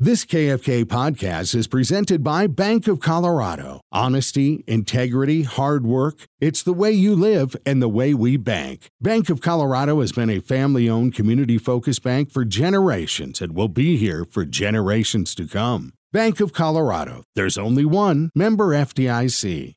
This KFK podcast is presented by Bank of Colorado. Honesty, integrity, hard work. It's the way you live and the way we bank. Bank of Colorado has been a family-owned, community-focused bank for generations and will be here for generations to come. Bank of Colorado. There's only one. Member FDIC.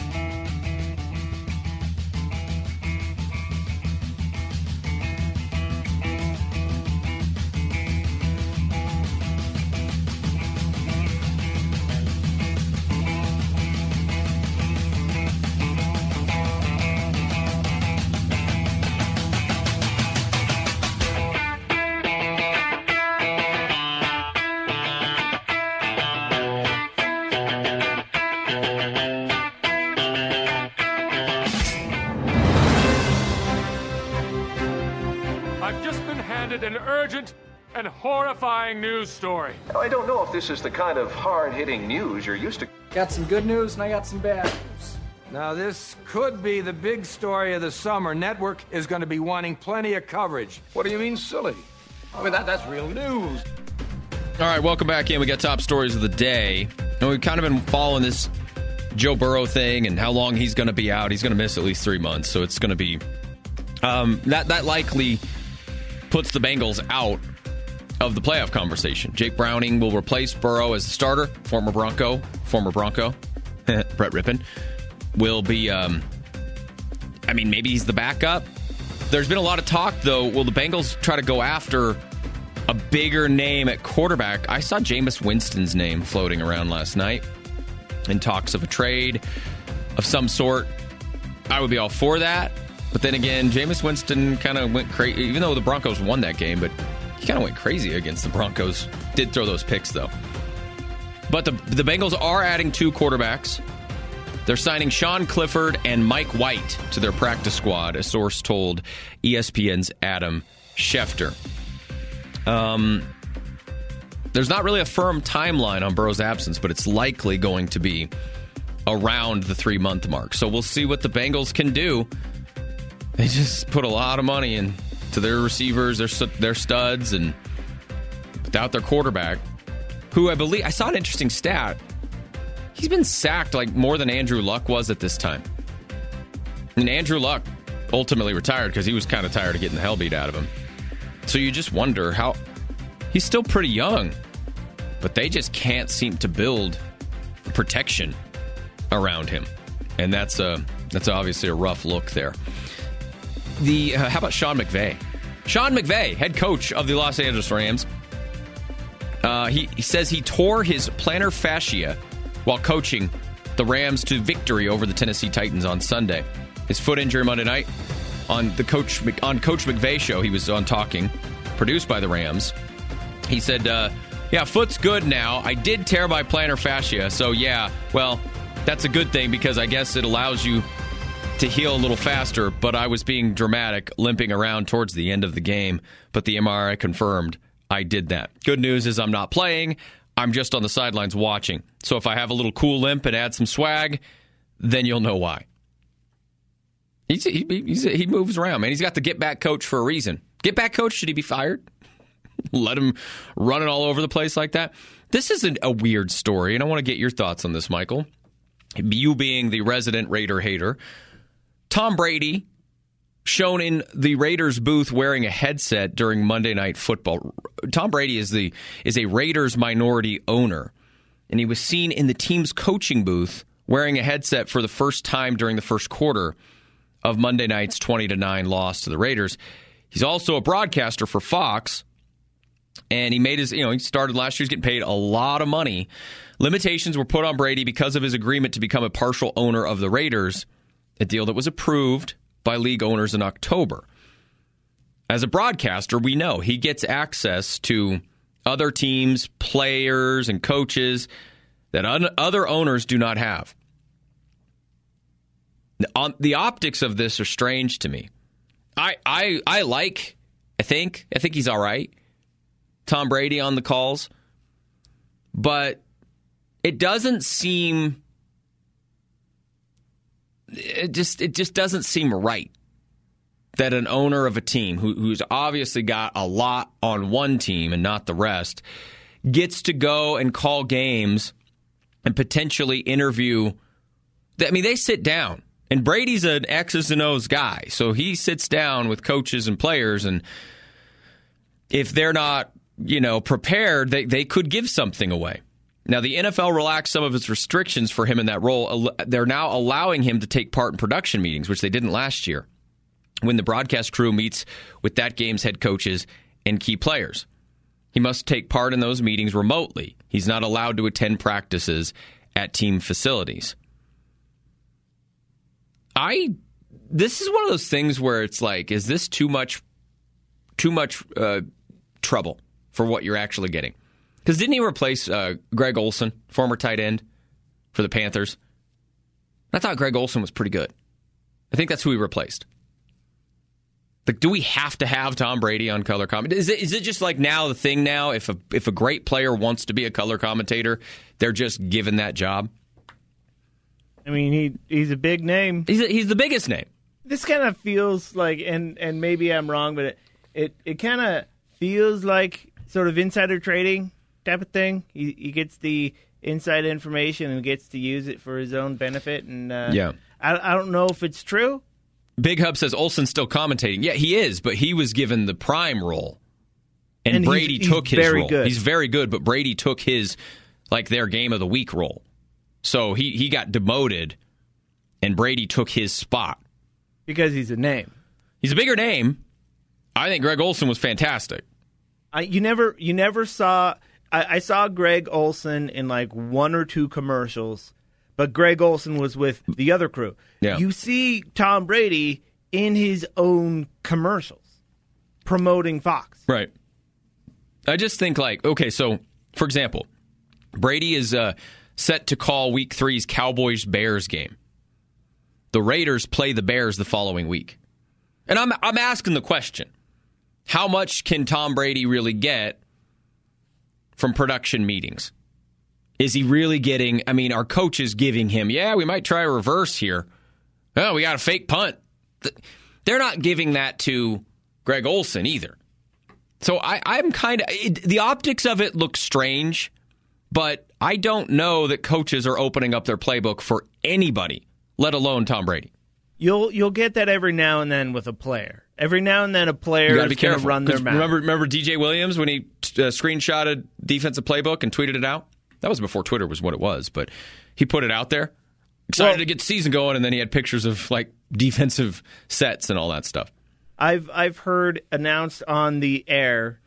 Horrifying news story. I don't know if this is the kind of hard-hitting news you're used to. Got some good news and I got some bad news. Now, this could be the big story of the summer. Network is going to be wanting plenty of coverage. What do you mean, silly? I mean, that's real news. All right, welcome back in. We got top stories of the day. And we've kind of been following this Joe Burrow thing and how long he's going to be out. He's going to miss at least 3 months, so it's going to be... that likely puts the Bengals out of the playoff conversation. Jake Browning will replace Burrow as the starter. Former Bronco. Brett Rippon will be, maybe he's the backup. There's been a lot of talk, though. Will the Bengals try to go after a bigger name at quarterback? I saw Jameis Winston's name floating around last night in talks of a trade of some sort. I would be all for that. But then again, Jameis Winston kind of went crazy, even though the Broncos won that game, but he kind of went crazy against the Broncos. Did throw those picks, though. But the Bengals are adding 2 quarterbacks. They're signing Sean Clifford and Mike White to their practice squad, a source told ESPN's Adam Schefter. There's not really a firm timeline on Burrow's absence, but it's likely going to be around the 3-month mark. So we'll see what the Bengals can do. They just put a lot of money in to their receivers, their studs, and without their quarterback, who I saw an interesting stat. He's been sacked like more than Andrew Luck was at this time. And Andrew Luck ultimately retired because he was kind of tired of getting the hell beat out of him. So you just wonder how he's still pretty young, but they just can't seem to build protection around him. And that's obviously a rough look there. How about Sean McVay? Sean McVay, head coach of the Los Angeles Rams. He says he tore his plantar fascia while coaching the Rams to victory over the Tennessee Titans on Sunday. His foot injury Monday night on Coach McVay show. He was on Talking, produced by the Rams. He said, foot's good now. I did tear my plantar fascia, so that's a good thing because I guess it allows you to heal a little faster, but I was being dramatic, limping around towards the end of the game, but the MRI confirmed I did that. Good news is I'm not playing. I'm just on the sidelines watching. So if I have a little cool limp and add some swag, then you'll know why. He moves around, man. He's got the get-back coach for a reason. Get-back coach, should he be fired? Let him run it all over the place like that? This isn't a weird story, and I want to get your thoughts on this, Michael. You being the resident Raider hater. Tom Brady, shown in the Raiders booth wearing a headset during Monday Night Football. Tom Brady is a Raiders minority owner, and he was seen in the team's coaching booth wearing a headset for the first time during the first quarter of Monday night's 20-9 loss to the Raiders. He's also a broadcaster for Fox, and he made he started last year. He's getting paid a lot of money. Limitations were put on Brady because of his agreement to become a partial owner of the Raiders, a deal that was approved by league owners in October. As a broadcaster, we know he gets access to other teams, players, and coaches that other owners do not have. The optics of this are strange to me. I think he's all right, Tom Brady on the calls, but it doesn't seem... It just doesn't seem right that an owner of a team who's obviously got a lot on one team and not the rest gets to go and call games and potentially interview. I mean, they sit down. And Brady's an X's and O's guy. So he sits down with coaches and players, and if they're not, prepared, they could give something away. Now, the NFL relaxed some of its restrictions for him in that role. They're now allowing him to take part in production meetings, which they didn't last year, when the broadcast crew meets with that game's head coaches and key players. He must take part in those meetings remotely. He's not allowed to attend practices at team facilities. This is one of those things where it's like, is this too much trouble for what you're actually getting? Because didn't he replace Greg Olsen, former tight end for the Panthers? I thought Greg Olsen was pretty good. I think that's who he replaced. Like, do we have to have Tom Brady on color commentator? Is it just like now the thing now? If a great player wants to be a color commentator, they're just given that job. I mean, he's a big name. He's the biggest name. This kind of feels like, and maybe I'm wrong, but it kind of feels like sort of insider trading type of thing. He gets the inside information and gets to use it for his own benefit. And I don't know if it's true. Big Hub says Olsen's still commentating. Yeah, he is, but he was given the prime role, and Brady took his role. Good. He's very good, but Brady took his their game of the week role. So he got demoted, and Brady took his spot. Because he's a name. He's a bigger name. I think Greg Olsen was fantastic. You never saw... I saw Greg Olsen in one or two commercials, but Greg Olsen was with the other crew. Yeah. You see Tom Brady in his own commercials promoting Fox. Right. I just think okay, so, for example, Brady is... set to call Week 3's Cowboys-Bears game. The Raiders play the Bears the following week. And I'm asking the question, how much can Tom Brady really get from production meetings? Is he really getting, our coach is giving him, we might try a reverse here. Oh, we got a fake punt. They're not giving that to Greg Olsen either. So I'm kind of, the optics of it look strange, but I don't know that coaches are opening up their playbook for anybody, let alone Tom Brady. You'll get that every now and then with a player. Every now and then a player is going to run their mouth. Remember DJ Williams when he screenshotted defensive playbook and tweeted it out? That was before Twitter was what it was, but he put it out there. Excited to get the season going, and then he had pictures of defensive sets and all that stuff. I've heard announced on the air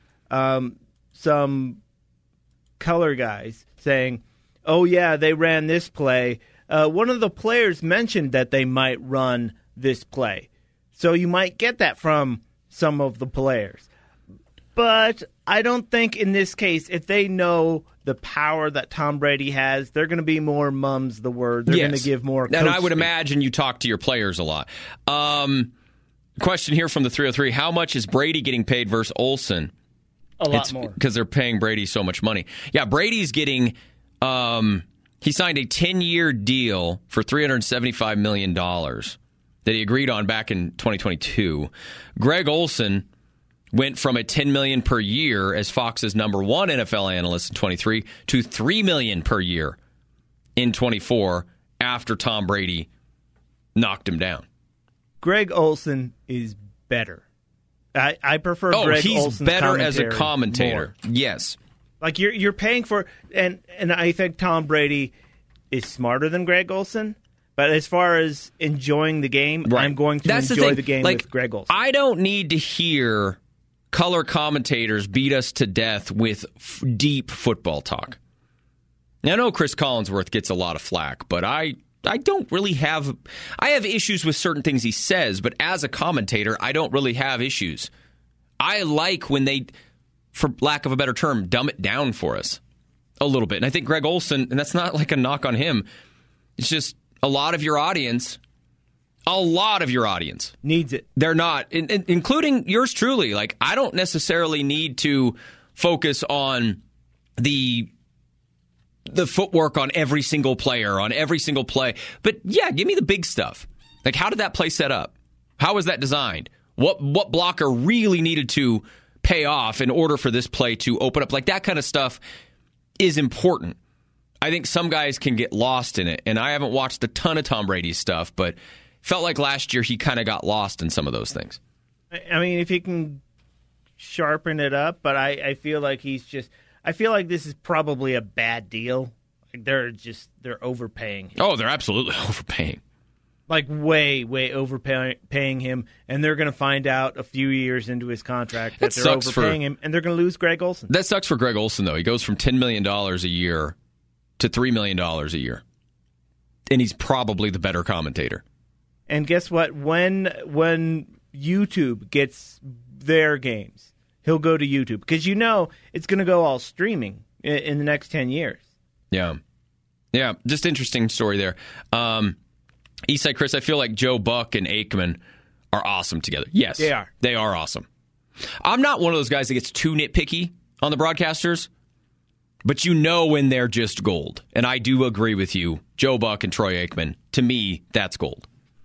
some color guys saying, oh yeah, they ran this play. One of the players mentioned that they might run this play. So you might get that from some of the players. But I don't think in this case, if they know the power that Tom Brady has, they're going to be more mum's the word. They're going to give more coach And I would speak. imagine you talk to your players a lot. Question here from the 303. How much is Brady getting paid versus Olsen? A lot more. Because they're paying Brady so much money. Yeah, Brady's getting... he signed a 10-year deal for $375 million that he agreed on back in 2022. Greg Olsen went from a $10 million per year as Fox's number one NFL analyst in 23 to $3 million per year in 24 after Tom Brady knocked him down. Greg Olsen is better. I prefer Greg Olsen's better as a commentator. More. Yes. You're paying for, and I think Tom Brady is smarter than Greg Olsen. But as far as enjoying the game, right. I'm going to enjoy the game with Greg Olsen. I don't need to hear color commentators beat us to death with deep football talk. Now, I know Chris Collinsworth gets a lot of flack, but I don't really have... I have issues with certain things he says, but as a commentator, I don't really have issues. I like when they, for lack of a better term, dumb it down for us a little bit. And I think Greg Olsen, and that's not like a knock on him, it's just a lot of your audience needs it. They're not, including yours truly. Like, I don't necessarily need to focus on the footwork on every single player, on every single play. But yeah, give me the big stuff. Like, how did that play set up? How was that designed? What blocker really needed to pay off in order for this play to open up? Like, that kind of stuff is important. I think some guys can get lost in it, and I haven't watched a ton of Tom Brady's stuff, but felt like last year he kind of got lost in some of those things. I mean, if he can sharpen it up, but I feel like I feel like this is probably a bad deal. Like they're overpaying him. Oh, they're absolutely overpaying. Like way overpaying him, and they're going to find out a few years into his contract that they're overpaying him, and they're going to lose Greg Olsen. That sucks for Greg Olsen, though. He goes from $10 million a year to $3 million a year. And he's probably the better commentator. And guess what? When YouTube gets their games, he'll go to YouTube. Because it's going to go all streaming in the next 10 years. Yeah. Yeah, just interesting story there. Eastside Chris, I feel like Joe Buck and Aikman are awesome together. Yes. They are. They are awesome. I'm not one of those guys that gets too nitpicky on the broadcasters. But when they're just gold. And I do agree with you. Joe Buck and Troy Aikman, to me, that's gold.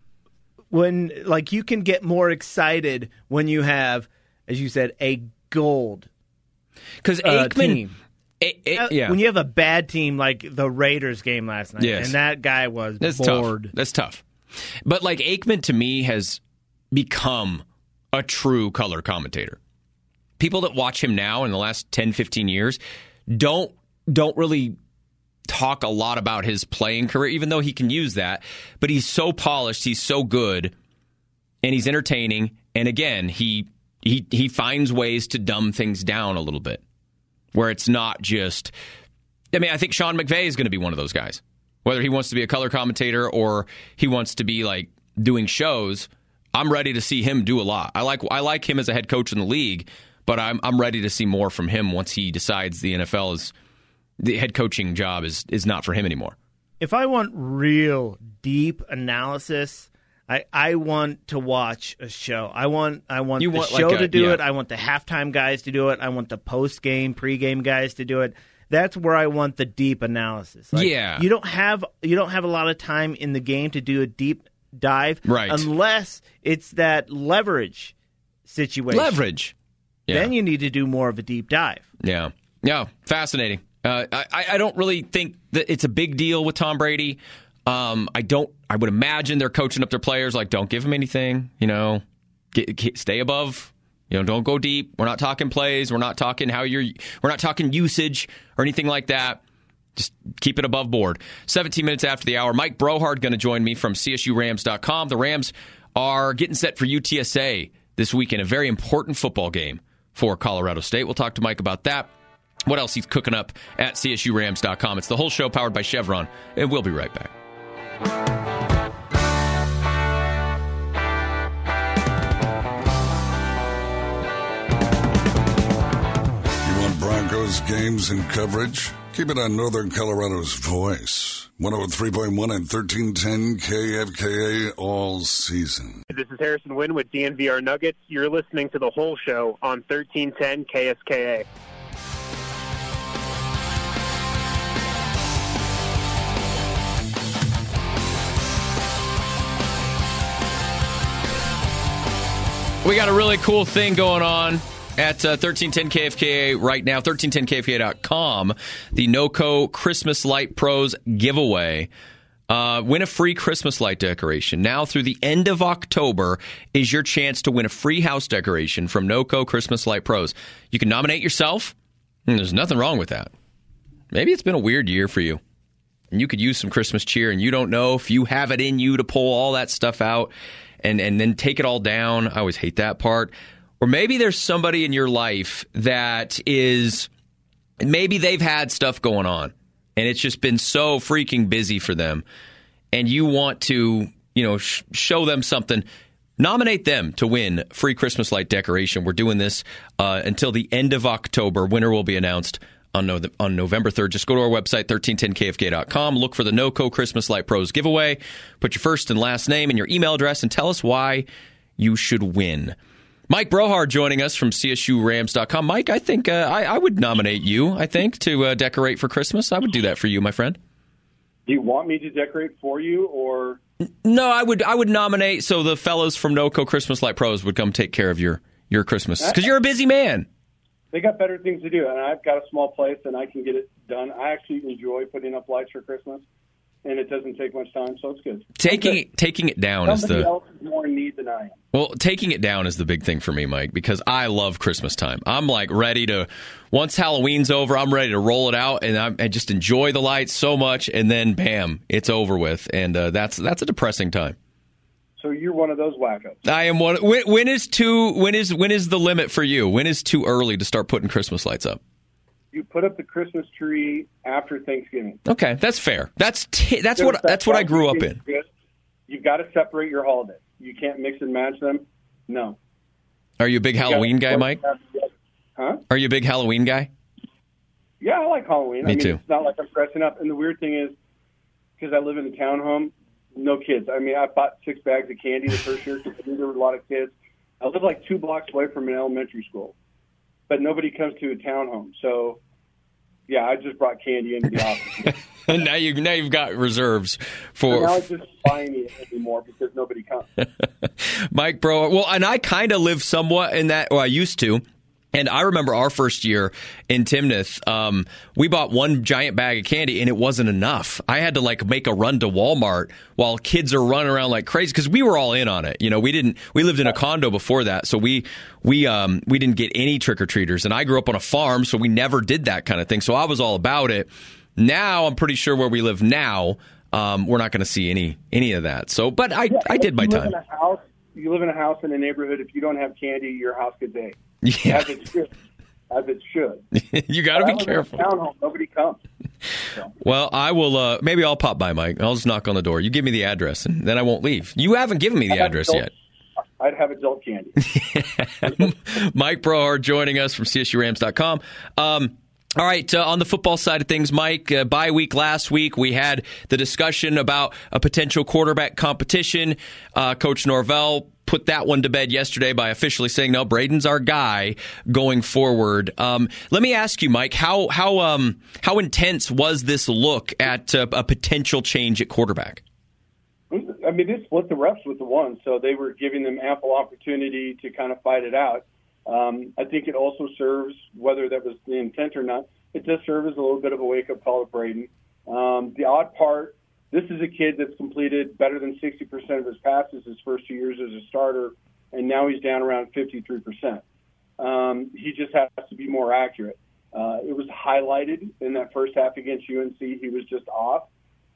When, you can get more excited when you have, as you said, a gold because Aikman, team. When you have a bad team like the Raiders game last night, yes. And that guy was That's bored. Tough. That's tough. But, Aikman, to me, has become a true color commentator. People that watch him now in the last 10, 15 years don't really talk a lot about his playing career, even though he can use that. But he's so polished, he's so good, and he's entertaining. And again, he finds ways to dumb things down a little bit, where it's not just. I mean, I think Sean McVay is going to be one of those guys, whether he wants to be a color commentator or he wants to be doing shows. I'm ready to see him do a lot. I like him as a head coach in the league. But I'm ready to see more from him once he decides the head coaching job is not for him anymore. If I want real deep analysis, I want to watch a show. I want the show to do it. I want the halftime guys to do it. I want the post-game, pre-game guys to do it. That's where I want the deep analysis. You don't have a lot of time in the game to do a deep dive, right? Unless it's that leverage situation. Leverage. Yeah. Then you need to do more of a deep dive. Yeah. Yeah. Fascinating. I don't really think that it's a big deal with Tom Brady. I would imagine they're coaching up their players don't give him anything, stay above, don't go deep. We're not talking plays. We're not talking we're not talking usage or anything like that. Just keep it above board. 17 minutes after the hour, Mike Brohard going to join me from CSURams.com. The Rams are getting set for UTSA this weekend, a very important football game for Colorado State. We'll talk to Mike about that. What else he's cooking up at CSURams.com. It's the whole show powered by Chevron, and we'll be right back. You want Broncos games and coverage? Keep it on Northern Colorado's Voice. 103.1 and 1310 KFKA all season. This is Harrison Wynn with DNVR Nuggets. You're listening to the whole show on 1310 KSKA. We got a really cool thing going on at 1310 KFKA right now, 1310KFKA.com, the NOCO Christmas Light Pros giveaway. Win a free Christmas light decoration. Now through the end of October is your chance to win a free house decoration from NOCO Christmas Light Pros. You can nominate yourself, and there's nothing wrong with that. Maybe it's been a weird year for you, and you could use some Christmas cheer, and you don't know if you have it in you to pull all that stuff out and then take it all down. I always hate that part. Or maybe there's somebody in your life that is, maybe they've had stuff going on and it's just been so freaking busy for them, and you want to, show them something. Nominate them to win free Christmas light decoration. We're doing this until the end of October. Winner will be announced on November 3rd. Just go to our website, 1310kfk.com. Look for the NOCO Christmas Light Pros giveaway. Put your first and last name and your email address and tell us why you should win. Mike Brohard joining us from CSURams.com. Mike, I think I would nominate you, to decorate for Christmas. I would do that for you, my friend. Do you want me to decorate for you, or? No, I would nominate so the fellows from NOCO Christmas Light Pros would come take care of your Christmas, because you're a busy man. they got better things to do. And I've got a small place, and I can get it done. I actually enjoy putting up lights for Christmas, and it doesn't take much time, so it's good. Taking it down Somebody else is more in need than I am. Well, taking it down is the big thing for me, Mike, because I love Christmas time. I'm like ready to, once Halloween's over, I'm ready to roll it out, and I just enjoy the lights so much, and then bam, it's over with, and that's a depressing time. So you're one of those wackos. I am one. When is the limit for you? When is too early to start putting Christmas lights up? You put up the Christmas tree after Thanksgiving. Okay, that's fair. That's what I grew up in. You've got to separate your holidays. You can't mix and match them. No. Are you a big Halloween guy, Mike? Huh? Are you a big Halloween guy? Yeah, I like Halloween. Me too. It's not like I'm dressing up. And the weird thing is, because I live in a townhome, no kids. I mean, I bought 6 bags of candy the first year because I knew there were a lot of kids. I live like 2 blocks away from an elementary school, but nobody comes to a townhome. So, yeah, I just brought candy into the office. And now you've got reserves for. So now it's just buying it anymore because nobody comes. Mike, bro. Well, and I kind of live somewhat in that, or I used to. And I remember our first year in Timnath, we bought 1 giant bag of candy, and it wasn't enough. I had to make a run to Walmart while kids are running around like crazy because we were all in on it. You know, we lived in a condo before that, so we didn't get any trick or treaters. And I grew up on a farm, so we never did that kind of thing. So I was all about it. Now I'm pretty sure where we live now, we're not going to see any of that. So, but I did my time. You live in a house in a neighborhood. If you don't have candy, your house gets ate. Yeah. As it should. You got to be careful. Townhome, nobody comes. So. Well, I will. Maybe I'll pop by, Mike. I'll just knock on the door. You give me the address, and then I won't leave. You haven't given me the address yet. I'd have adult candy. Mike Brohard joining us from CSURams.com. All right, on the football side of things, Mike, bye week last week, we had the discussion about a potential quarterback competition. Coach Norvell put that one to bed yesterday by officially saying, no, Braden's our guy going forward. Let me ask you, Mike, how intense was this look at a potential change at quarterback? I mean, they split the reps with the one, so they were giving them ample opportunity to kind of fight it out. I think it also serves, whether that was the intent or not, it does serve as a little bit of a wake-up call to Braden. The odd part, this is a kid that's completed better than 60% of his passes his first 2 years as a starter, and now he's down around 53%. He just has to be more accurate. It was highlighted in that first half against UNC. He was just off.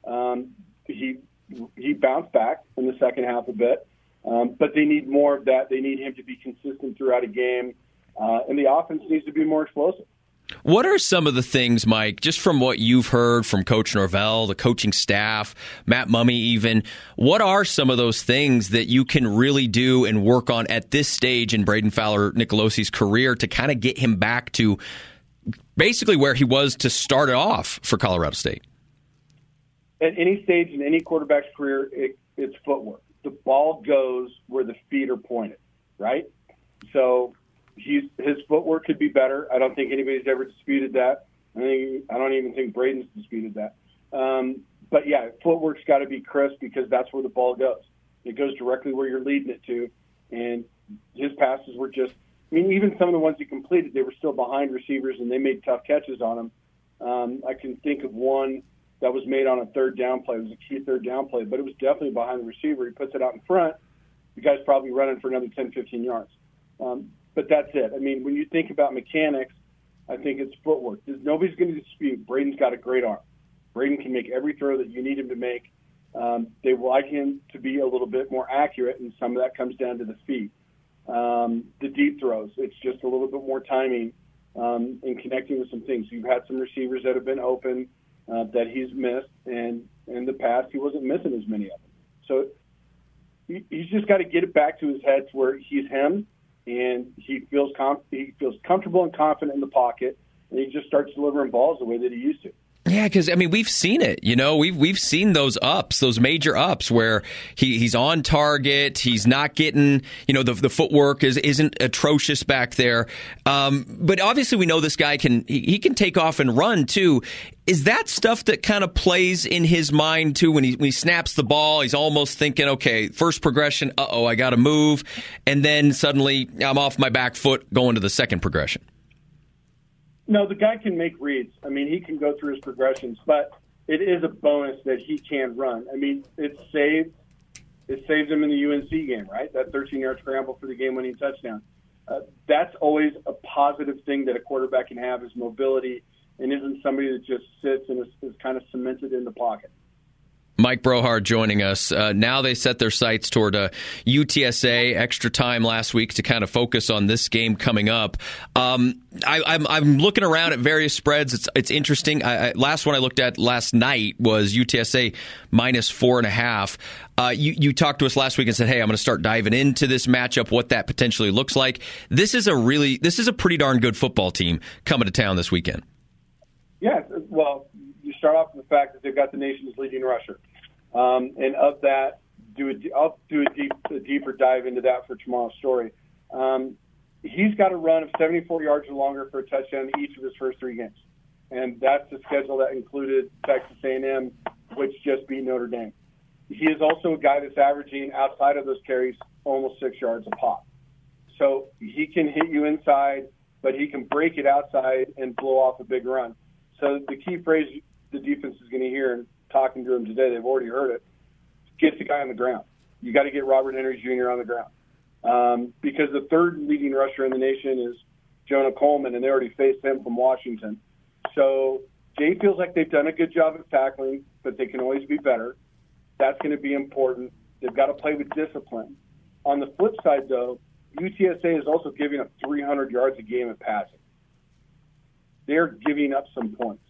He bounced back in the second half a bit. But they need more of that. They need him to be consistent throughout a game, and the offense needs to be more explosive. What are some of the things, Mike, just from what you've heard from Coach Norvell, the coaching staff, Matt Mumme even, what are some of those things that you can really do and work on at this stage in Braden Fowler-Nicolosi's career to kind of get him back to basically where he was to start it off for Colorado State? At any stage in any quarterback's career, it's footwork. The ball goes where the feet are pointed, right? So his footwork could be better. I don't think anybody's ever disputed that. I don't even think Braden's disputed that. But, yeah, footwork's got to be crisp because that's where the ball goes. It goes directly where you're leading it to. And his passes were just – I mean, even some of the ones he completed, they were still behind receivers, and they made tough catches on them. I can think of one – that was made on a third down play. It was a key third down play, but it was definitely behind the receiver. He puts it out in front. The guy's probably running for another 10, 15 yards. But that's it. I mean, when you think about mechanics, I think it's footwork. Nobody's going to dispute Braden's got a great arm. Braden can make every throw that you need him to make. They would like him to be a little bit more accurate, and some of that comes down to the feet. The deep throws, it's just a little bit more timing and connecting with some things. You've had some receivers that have been open, that he's missed, and in the past he wasn't missing as many of them. So he's just got to get it back to his head to where he's him, and he feels comfortable and confident in the pocket, and he just starts delivering balls the way that he used to. Yeah, because, I mean, we've seen it. You know, we've seen those ups, those major ups where he's on target. He's not getting, you know, the footwork isn't atrocious back there. But obviously we know this guy can take off and run, too. Is that stuff that kind of plays in his mind, too, when he snaps the ball? He's almost thinking, okay, first progression, I got to move. And then suddenly I'm off my back foot going to the second progression. No, the guy can make reads. I mean, he can go through his progressions, but it is a bonus that he can run. I mean, it saved him in the UNC game, right? That 13-yard scramble for the game-winning touchdown. That's always a positive thing that a quarterback can have, is mobility, and isn't somebody that just sits and is kind of cemented in the pocket. Mike Brohard joining us. Now they set their sights toward UTSA. Extra time last week to kind of focus on this game coming up. I'm looking around at various spreads. It's interesting. Last one I looked at last night was UTSA minus 4.5. You talked to us last week and said, "Hey, I'm going to start diving into this matchup, what that potentially looks like." This is a pretty darn good football team coming to town this weekend. Yeah, well, you start off with the fact that they've got the nation's leading rusher. And of that, I'll do a deeper dive into that for tomorrow's story. He's got a run of 74 yards or longer for a touchdown in each of his first 3 games. And that's the schedule that included Texas A&M, which just beat Notre Dame. He is also a guy that's averaging, outside of those carries, almost 6 yards a pop. So he can hit you inside, but he can break it outside and blow off a big run. So the key phrase the defense is going to hear, and talking to him today, they've already heard it, get the guy on the ground. You got to get Robert Henry Jr. on the ground. Because the third leading rusher in the nation is Jonah Coleman, and they already faced him from Washington. So Jay feels like they've done a good job of tackling, but they can always be better. That's going to be important. They've got to play with discipline. On the flip side, though, UTSA is also giving up 300 yards a game at passing. They're giving up some points.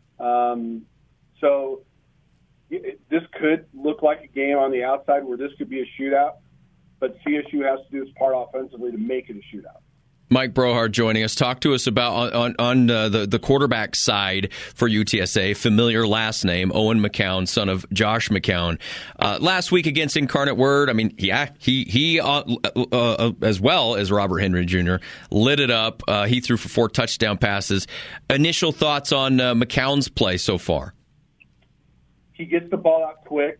So this could look like a game on the outside where this could be a shootout, but CSU has to do its part offensively to make it a shootout. Mike Brohard joining us. Talk to us about on the quarterback side for UTSA. Familiar last name, Owen McCown, son of Josh McCown. Last week against Incarnate Word, I mean, he as well as Robert Henry Jr. lit it up. He threw for 4 touchdown passes. Initial thoughts on McCown's play so far? He gets the ball out quick.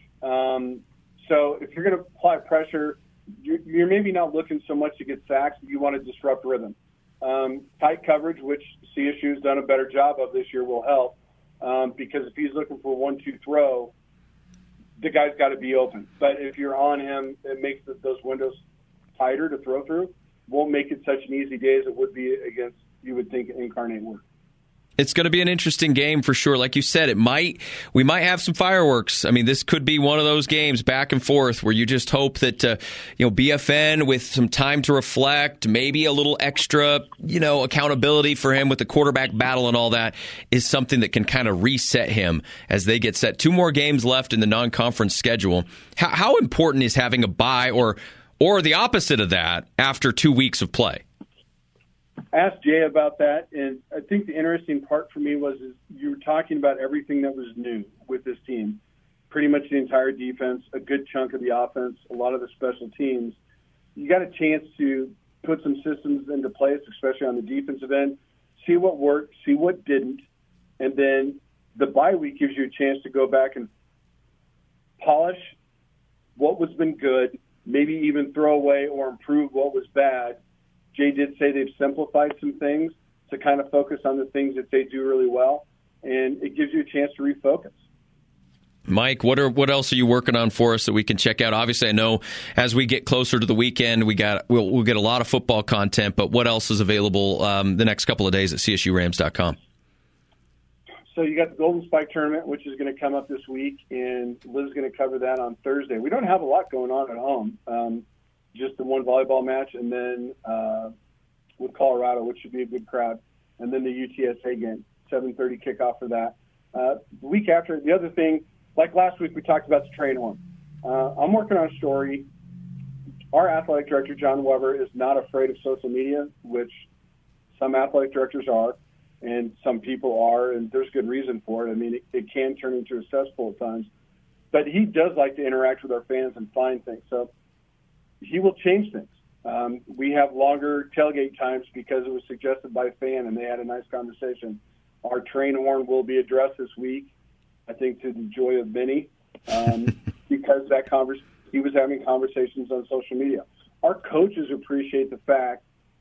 So if you're going to apply pressure, you're maybe not looking so much to get sacks, but you want to disrupt rhythm. Tight coverage, which CSU has done a better job of this year, will help because if he's looking for 1-2 throw, the guy's got to be open. But if you're on him, it makes those windows tighter to throw through. Won't make it such an easy day as it would be against, you would think, Incarnate Word. It's going to be an interesting game for sure. Like you said, we might have some fireworks. I mean, this could be one of those games back and forth where you just hope that BFN with some time to reflect, maybe a little extra accountability for him with the quarterback battle and all that is something that can kind of reset him as they get set. 2 more games left in the non-conference schedule. How important is having a bye or the opposite of that after 2 weeks of play? Asked Jay about that, and I think the interesting part for me was you were talking about everything that was new with this team. Pretty much the entire defense, a good chunk of the offense, a lot of the special teams. You got a chance to put some systems into place, especially on the defensive end, see what worked, see what didn't, and then the bye week gives you a chance to go back and polish what was been good, maybe even throw away or improve what was bad. Jay did say they've simplified some things to kind of focus on the things that they do really well, and it gives you a chance to refocus. Mike, what else are you working on for us that we can check out? Obviously, I know as we get closer to the weekend, we'll get a lot of football content, but what else is available the next couple of days at CSURams.com? So you got the Golden Spike Tournament, which is going to come up this week, and Liv's going to cover that on Thursday. We don't have a lot going on at home. Just the one volleyball match, and then with Colorado, which should be a good crowd, and then the UTSA game, 7:30 kickoff for that. The week after, the other thing, like last week, we talked about the train horn. I'm working on a story. Our athletic director, John Weber, is not afraid of social media, which some athletic directors are, and some people are, and there's good reason for it. I mean, it can turn into a cesspool at times, but he does like to interact with our fans and find things. So he will change things. We have longer tailgate times because it was suggested by a fan, and they had a nice conversation. Our train horn will be addressed this week, I think to the joy of many, because he was having conversations on social media. Our coaches appreciate the fact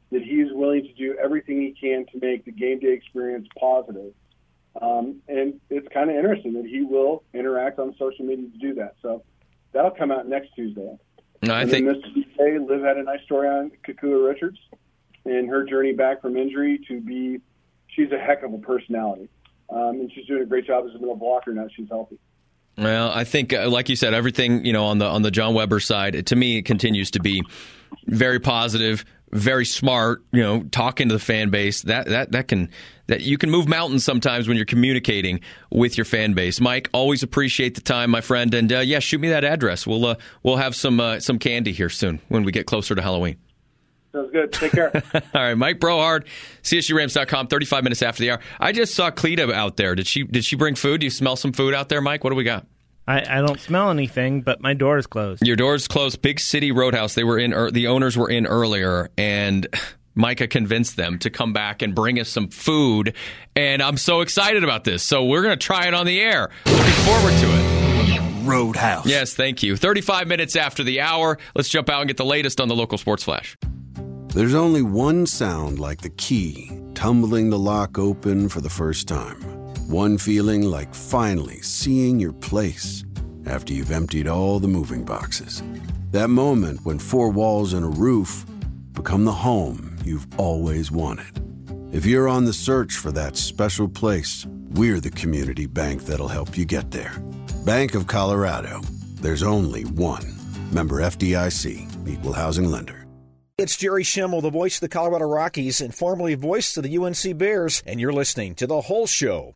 that he's willing to do everything he can to make the game day experience positive. And it's kind of interesting that he will interact on social media to do that. So that'll come out next Tuesday. No, I think this Tuesday, Liv had a nice story on Kukua Richards and her journey back from injury to be. She's a heck of a personality, and she's doing a great job as a middle blocker now that she's healthy. Well, I think, like you said, everything on the John Weber side, to me, it continues to be very positive, very smart. Talking to the fan base, that you can move mountains sometimes when you're communicating with your fan base. Mike, always appreciate the time, my friend, and shoot me that address. We'll have some candy here soon when we get closer to Halloween. Sounds good. Take care. All right, Mike Brohard, CSURams.com, 35 minutes after the hour. I just saw Cleta out there. Did she bring food? Do you smell some food out there, Mike? What do we got? I don't smell anything, but my door is closed. Your door is closed. Big City Roadhouse. They were in. The owners were in earlier, and Micah convinced them to come back and bring us some food. And I'm so excited about this. So we're going to try it on the air. Looking forward to it. Roadhouse. Yes, thank you. 35 minutes after the hour. Let's jump out and get the latest on the local sports flash. There's only one sound like the key tumbling the lock open for the first time. One feeling like finally seeing your place after you've emptied all the moving boxes. That moment when four walls and a roof become the home you've always wanted. If you're on the search for that special place, we're the community bank that'll help you get there. Bank of Colorado. There's only one. Member FDIC, Equal Housing Lender. It's Jerry Schimmel, the voice of the Colorado Rockies and formerly voice of the UNC Bears, and you're listening to The Whole Show.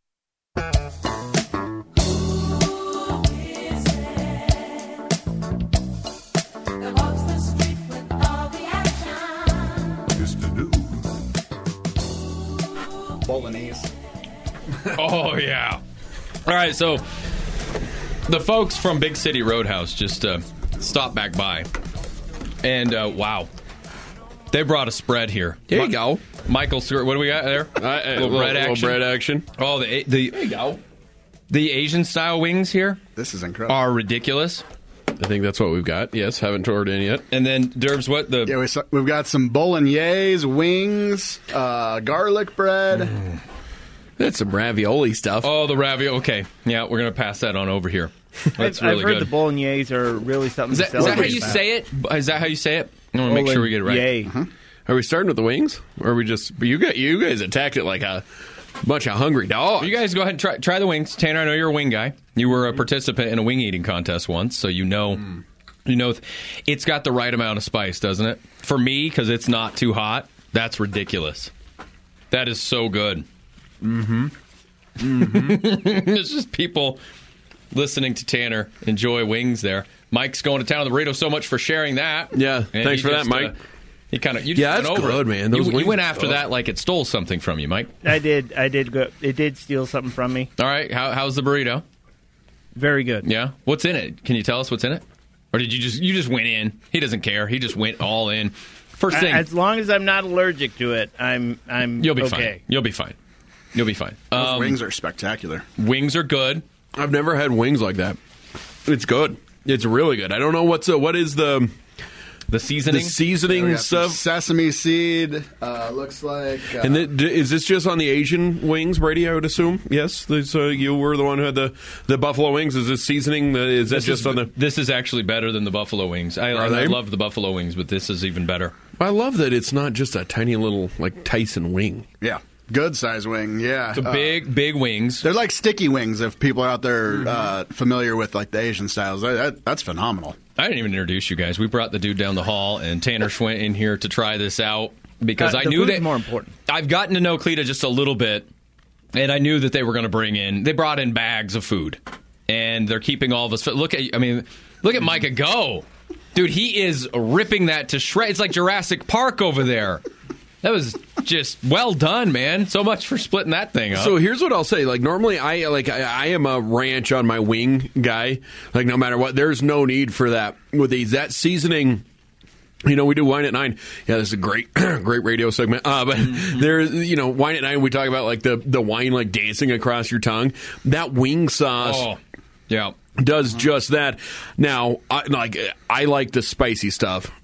Bolognese. Oh, yeah. All right, so the folks from Big City Roadhouse just stopped back by. And, wow. They brought a spread here. There you go. Michael Stewart, what do we got there? Little bread action. Oh, there you go. The Asian-style wings here This is incredible. are ridiculous. I think that's what we've got. Yes, haven't toured in yet. And then, Derbs, what? We've got some bolognese, wings, garlic bread. That's some ravioli stuff. Oh, the ravioli. Okay. Yeah, we're going to pass that on over here. That's really I've heard good. the bolognese are really something Is to that celebrate. how you say it? Is that how you say it? I want to make sure we get it right. Yay. Are we starting with the wings? Or are we just... You guys attacked it like a bunch of hungry dogs. You guys go ahead and try the wings. Tanner, I know you're a wing guy. You were a participant in a wing eating contest once, so you know it's got the right amount of spice, doesn't it? For me, because it's not too hot, that's ridiculous. That is so good. Mm-hmm. It's just people listening to Tanner enjoy wings there. Mike's going to town on the burrito. So much for sharing that. Yeah, and thanks for that, Mike. You just that's went over good, it. man. Those You wings went are after tough. that like it stole something from you, Mike. I did go. It did steal something from me. All right, how's the burrito? Very good. Yeah, what's in it? Can you tell us what's in it? Or did you just went in? He doesn't care. He just went all in. First thing, As long as I'm not allergic to it, I'm you'll be okay. fine. You'll be fine. You'll be fine. Those wings are spectacular. Wings are good. I've never had wings like that. It's good. It's really good. I don't know what is the seasoning. The seasoning stuff. Sesame seed. Looks like. And is this just on the Asian wings, Brady? I would assume. Yes. You were the one who had the buffalo wings. Is this seasoning? Is that just on the? This is actually better than the buffalo wings. I love the buffalo wings, but this is even better. I love that it's not just a tiny little like Tyson wing. Yeah. Good size wing, yeah. So big wings. They're like sticky wings if people are out there familiar with like the Asian styles. That's phenomenal. I didn't even introduce you guys. We brought the dude down the hall, and Tanner went in here to try this out because I knew that more important. I've gotten to know Cleta just a little bit, and I knew that they were going to bring in. They brought in bags of food, and they're keeping all of us. Look at Micah go, dude. He is ripping that to shreds. It's like Jurassic Park over there. That was just well done, man. So much for splitting that thing up. So here's what I'll say. Like normally, I am a ranch on my wing guy. Like no matter what, there's no need for that with these. That seasoning. We do Wine at 9. Yeah, this is a great radio segment. But there's, Wine at 9, we talk about like the wine like dancing across your tongue. That wing sauce, yeah, does just that. Now, I like the spicy stuff.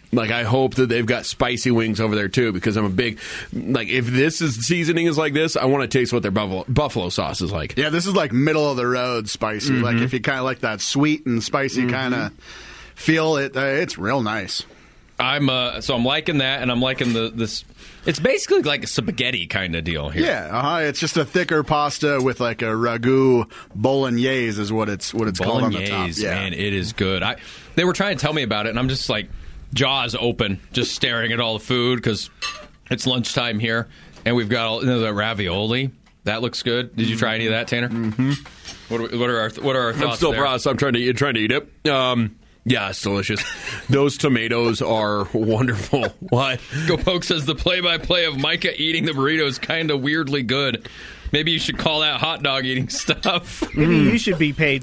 Like, I hope that they've got spicy wings over there, too, because I'm a big... Like, if this is seasoning is like this, I want to taste what their buffalo sauce is like. Yeah, this is like middle-of-the-road spicy. Mm-hmm. Like, if you kind of like that sweet and spicy kind of feel, it's real nice. I'm liking that, and I'm liking this... It's basically like a spaghetti kind of deal here. Yeah, it's just a thicker pasta with like a ragu bolognese is what it's called on the top. Yeah. Man, it is good. They were trying to tell me about it, and I'm just like... jaws open, just staring at all the food because it's lunchtime here, and we've got all the ravioli. That looks good. Did you try any of that, Tanner? Mm-hmm. What are our thoughts? I'm still there? processed. I'm trying to eat it. Yeah, it's delicious. Those tomatoes are wonderful. What? Go Poke says the play-by-play of Micah eating the burrito is kind of weirdly good. Maybe you should call that hot dog eating stuff. Maybe you should be paid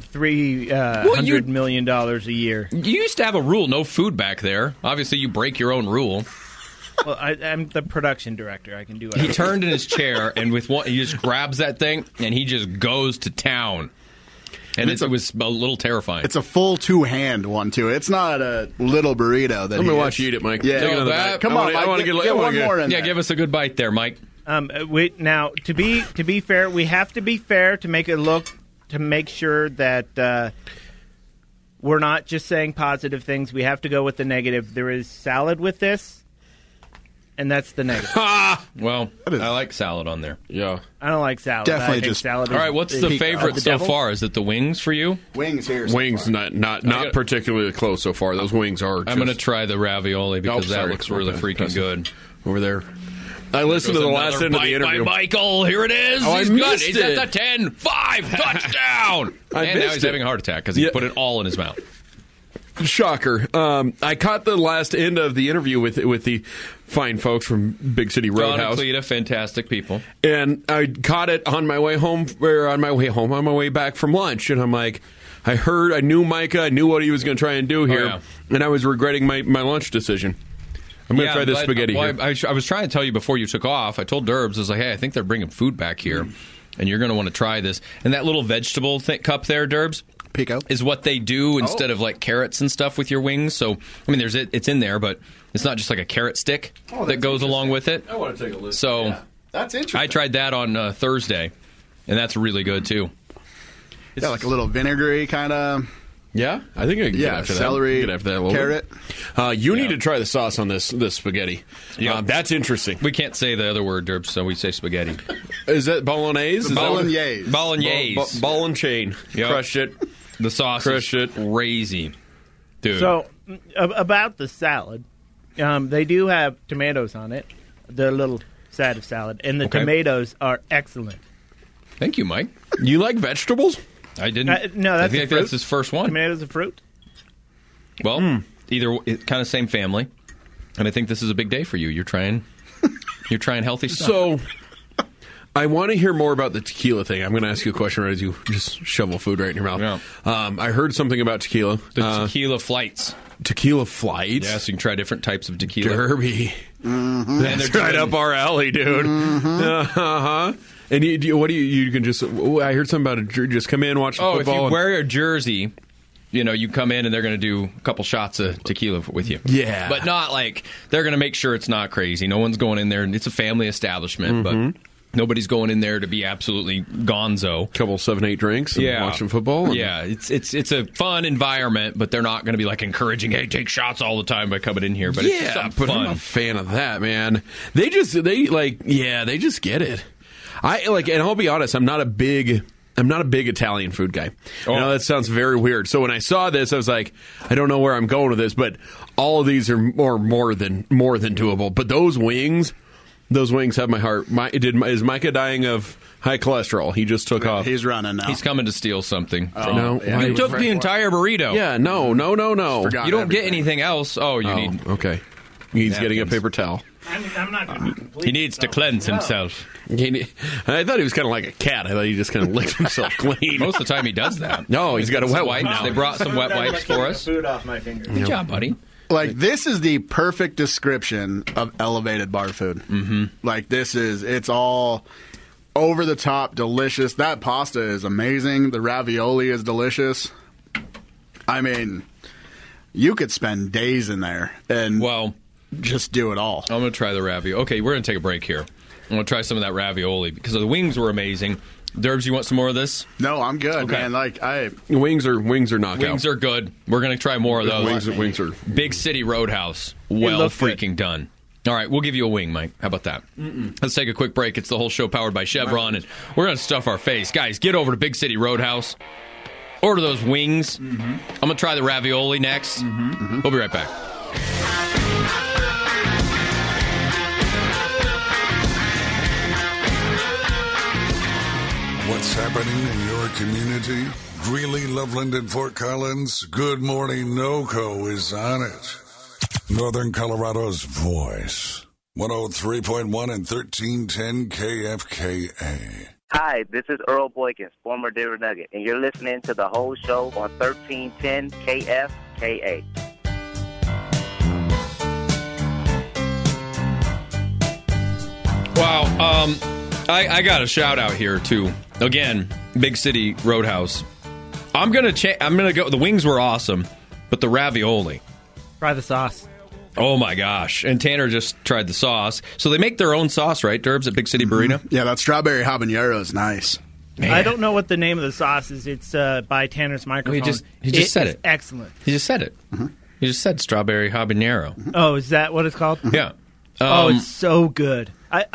$300 million a year. You used to have a rule, no food back there. Obviously, you break your own rule. Well, I'm the production director. I can do it. He turned in his chair, and he just grabs that thing, and he just goes to town. And it was a little terrifying. It's a full two-hand one, too. It's not a little burrito. Let me watch you eat it, Mike. Yeah. Come on, Mike. Get one more in there. Yeah, give us a good bite there, Mike. Now, to be fair, we have to be fair to make it look to make sure that we're not just saying positive things. We have to go with the negative. There is salad with this, and that's the negative. Well, I like salad on there. Yeah, I don't like salad. Definitely I think salad. All right, what's the favorite so far? Is it the wings for you? Wings here. Wings, not particularly close so far. Those wings are. I'm going to try the ravioli because that looks really freaking good over there. I listened to the last end of the interview. By Michael, here it is. He's good. He's at the 10-5 touchdown. And now he's having a heart attack because he put it all in his mouth. Shocker. I caught the last end of the interview with the fine folks from Big City Roadhouse. John and Cleta, fantastic people. And I caught it on my way home, or on my way back from lunch. And I'm like, I knew Micah, I knew what he was going to try and do here. And I was regretting my lunch decision. I'm going to try this spaghetti here. I was trying to tell you before you took off. I told Derbs, I was like, hey, I think they're bringing food back here, and you're going to want to try this. And that little vegetable cup there, Derbs, Pico, is what they do instead of like carrots and stuff with your wings. So, I mean, it's in there, but it's not just like a carrot stick that goes along with it. I want to take a look. So, that's interesting. I tried that on Thursday, and that's really good, too. It's like a little vinegary kind of... Yeah, I think I can get after celery, that. Get after that a little carrot. Bit. You need to try the sauce on this spaghetti. Yeah, that's interesting. We can't say the other word, Derbs, so we say spaghetti. Is that bolognese? Bolognese. Bolognese. Ball and chain. Yep. Crushed it. The sauce is crazy. Dude. So, about the salad, they do have tomatoes on it, the little side of salad, and the tomatoes are excellent. Thank you, Mike. You like vegetables? I didn't. No, that's I think that's his first one. Tomatoes are fruit. Well, either kind of same family, and I think this is a big day for you. You're trying healthy stuff. So, I want to hear more about the tequila thing. I'm going to ask you a question right as you just shovel food right in your mouth. Yeah. I heard something about tequila. The tequila flights. Tequila flights? Yeah, so you can try different types of tequila. Derby. Mm-hmm. That's right up our alley, dude. Mm-hmm. Uh-huh. And you can just, I heard something about just come in, watch the football. If you wear a jersey, you come in and they're going to do a couple shots of tequila with you. Yeah. But not like, they're going to make sure it's not crazy. No one's going in there, and it's a family establishment, but nobody's going in there to be absolutely gonzo. Couple 7-8 drinks and watching football. Yeah, it's a fun environment, but they're not going to be like encouraging, hey, take shots all the time by coming in here. But it's just fun. I'm a fan of that, man. They just get it. And I'll be honest, I'm not a big Italian food guy. I know that sounds very weird. So when I saw this, I was like, I don't know where I'm going with this, but all of these are more than doable. But those wings have my heart. Is Micah dying of high cholesterol? He just took off. He's running now. He's coming to steal something. You took the entire burrito. Yeah, no. You don't get anything else. Need. Okay. He's getting a paper towel. I'm not going to complete. He needs to cleanse himself. I thought he was kind of like a cat. I thought he just kind of licked himself clean. Most of the time he does that. No, he's got a wet wipe now. They brought some wet wipes for us. Food off my fingers. Good job, buddy. Like, this is the perfect description of elevated bar food. Mm-hmm. Like, it's all over the top, delicious. That pasta is amazing. The ravioli is delicious. I mean, you could spend days in there and just do it all. I'm going to try the ravioli. Okay, we're going to take a break here. I'm going to try some of that ravioli because the wings were amazing. Derbs, you want some more of this? No, I'm good, man. Wings are knockout. Wings are good. We're going to try more of those. Wings are Big City Roadhouse. Well freaking done. All right, we'll give you a wing, Mike. How about that? Let's take a quick break. It's the whole show powered by Chevron, and we're going to stuff our face. Guys, get over to Big City Roadhouse. Order those wings. I'm going to try the ravioli next. We'll be right back. What's happening in your community? Greeley, Loveland, and Fort Collins? Good Morning NoCo is on it. Northern Colorado's voice. 103.1 and 1310 KFKA. Hi, this is Earl Boykins, former Denver Nugget, and you're listening to the whole show on 1310 KFKA. Wow, I got a shout out here too. Again, Big City Roadhouse. I'm gonna go. The wings were awesome, but the ravioli. Try the sauce. Oh my gosh! And Tanner just tried the sauce. So they make their own sauce, right, Derbs, at Big City Burrito? Yeah, that strawberry habanero is nice. Man. I don't know what the name of the sauce is. It's by Tanner's microphone. He just said it. Excellent. He just said it. He just said strawberry habanero. Oh, is that what it's called? Yeah. It's so good.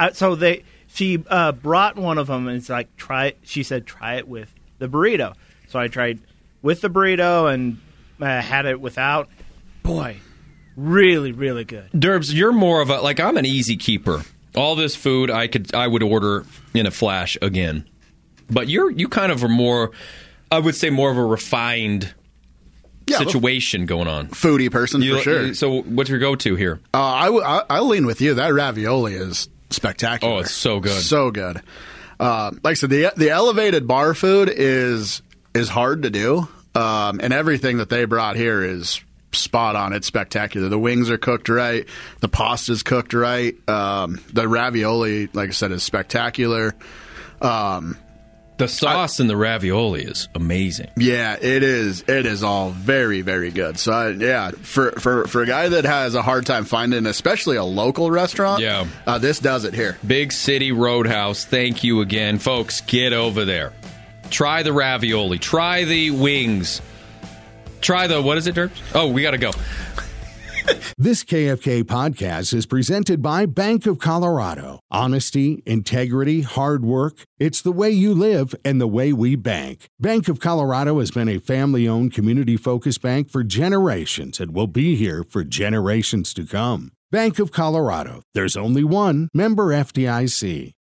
She brought one of them and it's like she said try it with the burrito. So I tried with the burrito and had it without. Boy, really, really good. Derbs, you're more of I'm an easy keeper. All this food I would order in a flash again. But you kind of are more, I would say, more of a refined situation going on. Foodie person, for sure. So what's your go-to here? I'll lean with you. That ravioli is spectacular. Oh, it's so good. So good. Like I said, the elevated bar food is hard to do. And everything that they brought here is spot on. It's spectacular. The wings are cooked right. The pasta's cooked right. The ravioli, like I said, is spectacular. The sauce in the ravioli is amazing. Yeah, it is. It is all very, very good. So, for a guy that has a hard time finding, especially a local restaurant, this does it here. Big City Roadhouse. Thank you again, folks. Get over there. Try the ravioli. Try the wings. Try the, what is it, Dirk? Oh, we got to go. This KFK podcast is presented by Bank of Colorado. Honesty, integrity, hard work. It's the way you live and the way we bank. Bank of Colorado has been a family-owned, community-focused bank for generations and will be here for generations to come. Bank of Colorado. There's only one. Member FDIC.